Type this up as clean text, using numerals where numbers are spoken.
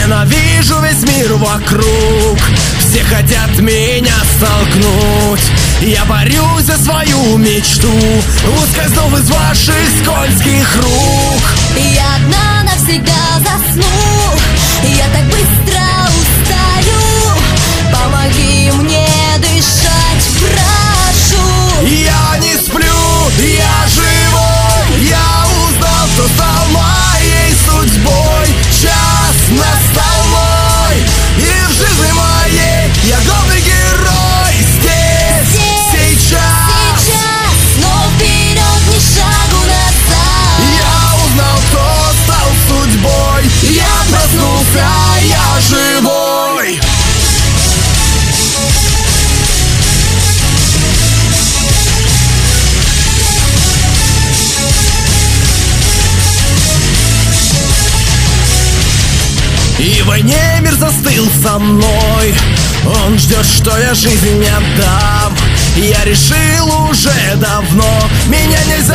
Ненавижу весь мир вокруг, все хотят меня столкнуть. Я борюсь за свою мечту, ускользнув из ваших скользких рук. Я одна навсегда засну, я так быстро устаю. Помоги мне дышать, прошу. Я не сплю, я живой. Я узнал, кто стал моей судьбой. Час настал мой, и в жизни моей я главный герой. Здесь, сейчас, но вперед, ни шагу назад. я узнал, кто стал судьбой. Я проснулся, я живой. И в войне мир застыл со мной. Он ждет, что я жизнь не отдам. Я решил уже давно, меня нельзя